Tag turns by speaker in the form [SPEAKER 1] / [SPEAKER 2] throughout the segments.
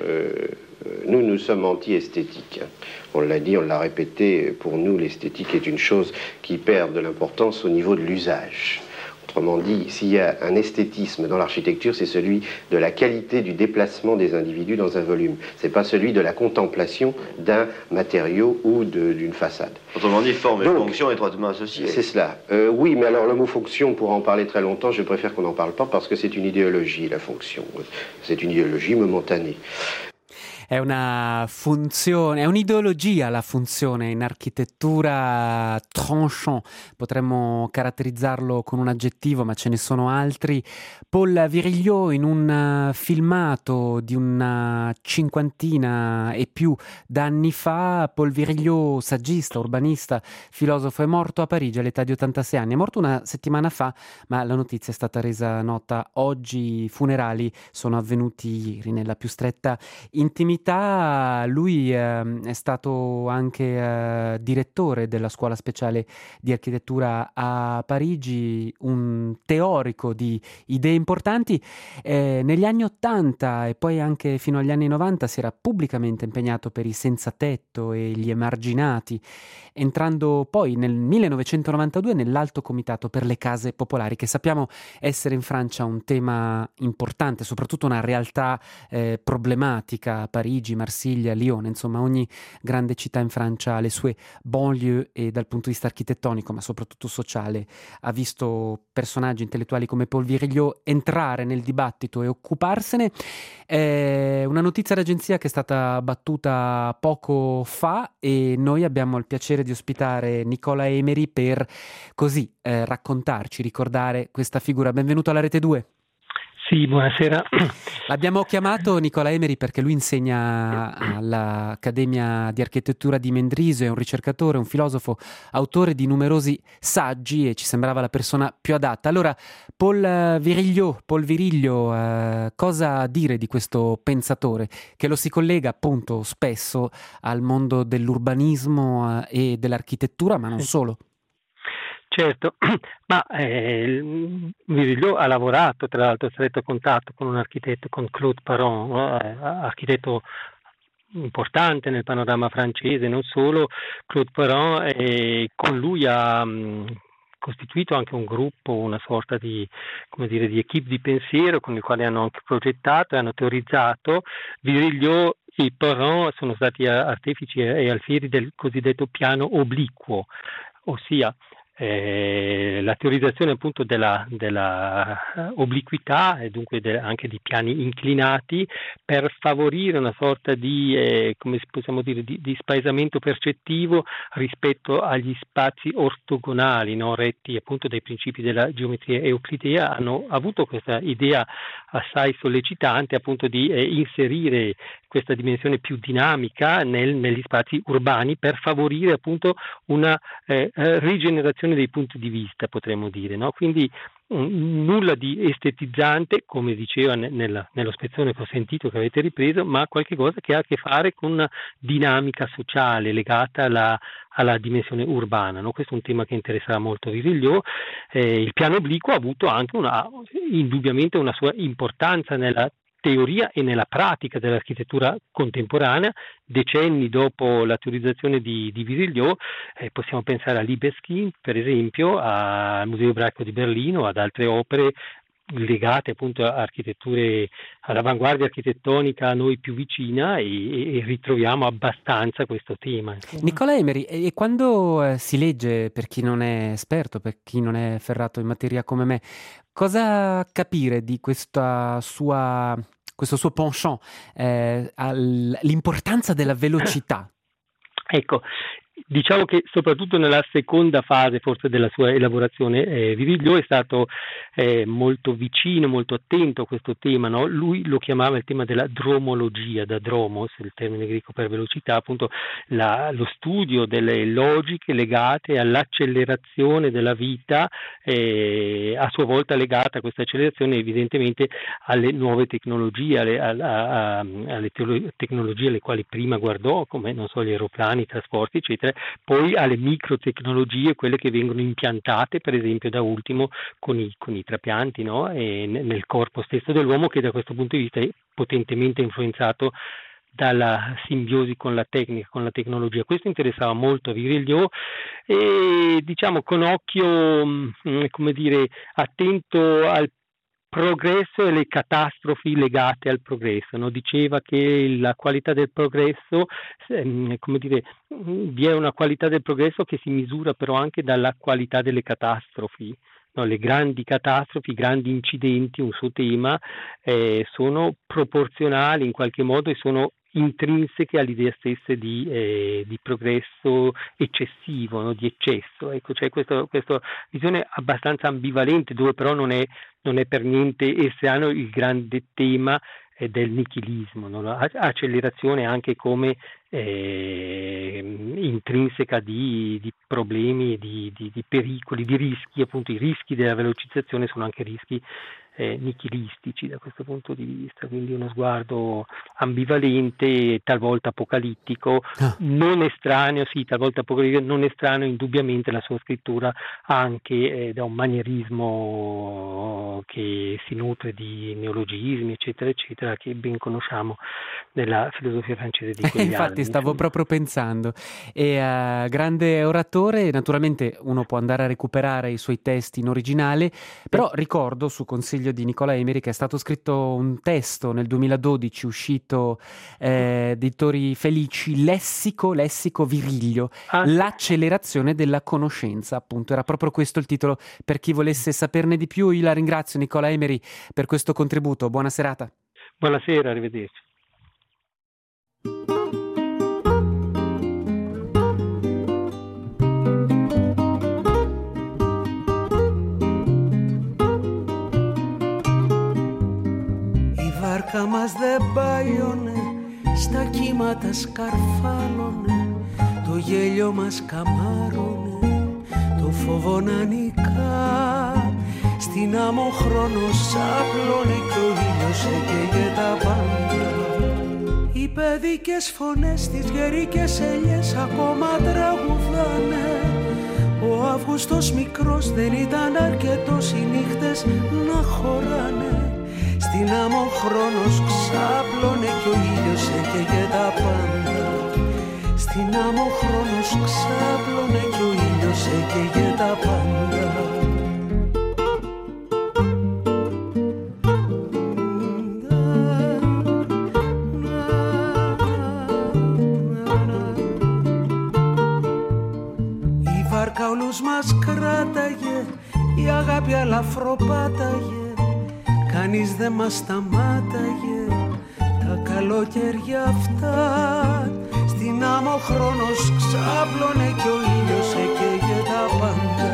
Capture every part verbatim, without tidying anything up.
[SPEAKER 1] euh, nous, nous sommes anti-esthétiques. On l'a dit, on l'a répété, pour nous, l'esthétique est une chose qui perd de l'importance au niveau de l'usage. Autrement dit, s'il y a un esthétisme dans l'architecture, c'est celui de la qualité du déplacement des individus dans un volume. C'est pas celui de la contemplation d'un matériau ou d'une façade.
[SPEAKER 2] Autrement dit, forme et Donc, fonction étroitement associées.
[SPEAKER 1] C'est cela. Euh, oui, mais alors le mot fonction, pour en parler très longtemps, je préfère qu'on n'en parle pas parce que c'est une idéologie, la fonction. C'est une idéologie momentanée.
[SPEAKER 3] È una funzione, è un'ideologia la funzione in architettura, tranchant, potremmo caratterizzarlo con un aggettivo, ma ce ne sono altri. Paul Virilio, in un filmato di una cinquantina e più d'anni fa, Paul Virilio, saggista, urbanista, filosofo, è morto a Parigi all'età di ottantasei anni. È morto una settimana fa, ma la notizia è stata resa nota oggi. I funerali sono avvenuti ieri nella più stretta intimità. Lui eh, è stato anche eh, direttore della Scuola Speciale di Architettura a Parigi, un teorico di idee importanti. Eh, negli anni ottanta e poi anche fino agli anni novanta si era pubblicamente impegnato per i senza tetto e gli emarginati, entrando poi nel millenovecentonovantadue nell'Alto Comitato per le Case Popolari, che sappiamo essere in Francia un tema importante, soprattutto una realtà eh, problematica. Parigi, Marsiglia, Lione, insomma ogni grande città in Francia ha le sue banlieue e dal punto di vista architettonico, ma soprattutto sociale, ha visto personaggi intellettuali come Paul Virilio entrare nel dibattito e occuparsene. È una notizia d'agenzia che è stata battuta poco fa e noi abbiamo il piacere di ospitare Nicola Emery per così eh, raccontarci, ricordare questa figura. Benvenuto alla Rete due.
[SPEAKER 4] Sì, buonasera.
[SPEAKER 3] L'abbiamo chiamato Nicola Emery perché lui insegna all'Accademia di Architettura di Mendrisio, è un ricercatore, un filosofo, autore di numerosi saggi e ci sembrava la persona più adatta. Allora, Paul Virilio, Paul Virilio, eh, cosa dire di questo pensatore che lo si collega appunto spesso al mondo dell'urbanismo eh, e dell'architettura, ma non solo?
[SPEAKER 4] Certo, ma eh, Virilio ha lavorato tra l'altro a stretto contatto con un architetto, con Claude Perron, eh, architetto importante nel panorama francese, non solo. Claude Perron, e con lui ha mh, costituito anche un gruppo, una sorta di, come dire, di equipe di pensiero con il quale hanno anche progettato e hanno teorizzato. Virilio e Perron sono stati artefici e alfieri del cosiddetto piano obliquo, ossia Eh, la teorizzazione appunto della, della uh, obliquità e dunque de, anche di piani inclinati per favorire una sorta di, eh, come possiamo dire, di, di spaesamento percettivo rispetto agli spazi ortogonali, no? Retti appunto dai principi della geometria euclidea. Hanno avuto questa idea assai sollecitante appunto di eh, inserire questa dimensione più dinamica nel, negli spazi urbani per favorire appunto una eh, rigenerazione dei punti di vista, potremmo dire, no? Quindi um, nulla di estetizzante, come diceva ne, nella, nello spezzone che ho sentito che avete ripreso, ma qualche cosa che ha a che fare con una dinamica sociale legata alla, alla dimensione urbana, no? Questo è un tema che interesserà molto Virilio. Eh, il piano obliquo ha avuto anche una, indubbiamente una sua importanza nella teoria e nella pratica dell'architettura contemporanea. Decenni dopo la teorizzazione di, di Virilio eh, possiamo pensare a Libeskind, per esempio, al Museo Ebraico di Berlino, ad altre opere legate appunto a architetture, all'avanguardia architettonica a noi più vicina, e, e ritroviamo abbastanza questo tema. Insomma.
[SPEAKER 3] Nicola Emery, e quando eh, si legge, per chi non è esperto, per chi non è ferrato in materia come me, cosa capire di questa sua, questo suo penchant eh, all'importanza della velocità?
[SPEAKER 4] Ecco, diciamo che soprattutto nella seconda fase forse della sua elaborazione eh, Virilio è stato eh, molto vicino, molto attento a questo tema, no? Lui lo chiamava il tema della dromologia, da dromos, il termine greco per velocità, appunto la, lo studio delle logiche legate all'accelerazione della vita, eh, a sua volta legata a questa accelerazione evidentemente alle nuove tecnologie, alle, a, a, alle teolo- tecnologie alle quali prima guardò, come non so, gli aeroplani, i trasporti, eccetera, eccetera, poi alle microtecnologie, quelle che vengono impiantate per esempio da ultimo con i, con i trapianti, no? E nel corpo stesso dell'uomo, che da questo punto di vista è potentemente influenzato dalla simbiosi con la tecnica, con la tecnologia. Questo interessava molto a Virilio e diciamo con occhio, come dire, attento al progresso e le catastrofi legate al progresso, no? Diceva che la qualità del progresso, ehm, come dire, vi è una qualità del progresso che si misura però anche dalla qualità delle catastrofi. No, le grandi catastrofi, i grandi incidenti, un suo tema, eh, sono proporzionali in qualche modo e sono intrinseche all'idea stessa di, eh, di progresso eccessivo, no? Di eccesso. Ecco, c'è questa, questa visione abbastanza ambivalente, dove però non è, non è per niente estraneo il grande tema eh, del nichilismo, no? Accelerazione anche come eh, intrinseca di, di problemi, di, di, di pericoli, di rischi. Appunto i rischi della velocizzazione sono anche rischi eh, nichilistici da questo punto di vista, quindi uno sguardo ambivalente, talvolta apocalittico, ah. non estraneo, sì, talvolta apocalittico, non estraneo indubbiamente la sua scrittura anche eh, da un manierismo che si nutre di neologismi, eccetera, eccetera, che ben conosciamo nella filosofia francese di quegli
[SPEAKER 3] Infatti
[SPEAKER 4] anni.
[SPEAKER 3] stavo proprio pensando. E, uh, grande oratore, naturalmente uno può andare a recuperare i suoi testi in originale, però ricordo, su consiglio di Nicola Emery, che è stato scritto un testo nel duemiladodici uscito eh, editori Felici, Lessico, Lessico Virilio, ah. l'accelerazione della conoscenza, appunto, era proprio questo il titolo, per chi volesse saperne di più. Io la ringrazio, Nicola Emery, per questo contributo. Buona serata.
[SPEAKER 4] Buonasera, arrivederci.
[SPEAKER 5] Η βάρκα μας δεν πάιωνε, στα κύματα σκαρφάλωνε, το γέλιο μας καμάρωνε, το φόβο να νικά. Στην άμμο χρόνος άπλωνε κι ο ήλιος έκαιγε τα πάντα. Οι παιδικές φωνές στις γερικές ελιές ακόμα τραγουδάνε. Ο Αύγουστος μικρός δεν ήταν αρκετός οι νύχτες να χωράνε. Στην άμμο χρόνος ξάπλωνε κι ο ήλιος έκαιγε τα πάντα. Στην άμμο χρόνος ξάπλωνε κι ο ήλιος έκαιγε τα πάντα. Όλους μας κράταγε, η αγάπη αλαφροπάταγε, κανείς δεν μας σταμάταγε, τα καλοκαίρια αυτά. Στην άμμο χρόνος ξάπλωνε κι ο ήλιος έκαιγε τα πάντα.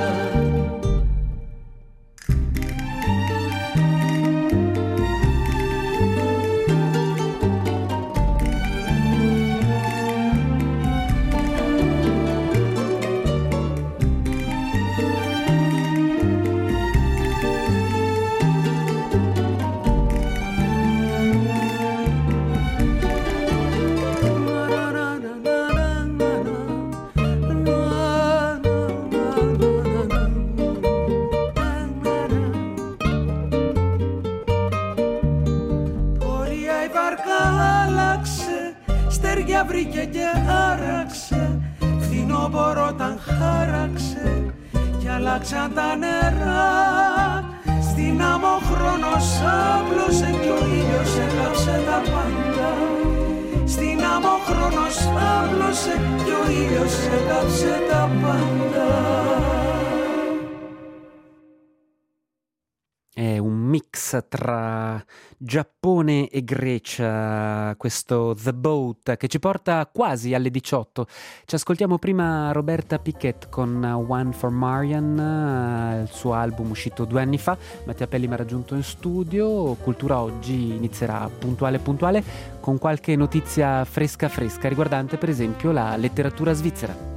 [SPEAKER 5] Βρήκε και άραξε, φθινόπωρο όταν χάραξε κι αλλάξαν τα νερά. Στην άμμο χρόνος άπλωσε κι ο ήλιος έκαψε τα πάντα. Στην άμμο χρόνος άπλωσε κι ο ήλιος έκαψε τα πάντα.
[SPEAKER 3] È un mix tra Giappone e Grecia, questo The Boat, che ci porta quasi alle diciotto. Ci ascoltiamo prima Roberta Piquet con One for Marian, il suo album uscito due anni fa. Mattia Pelli mi ha raggiunto in studio. Cultura Oggi inizierà puntuale puntuale con qualche notizia fresca fresca riguardante per esempio la letteratura svizzera.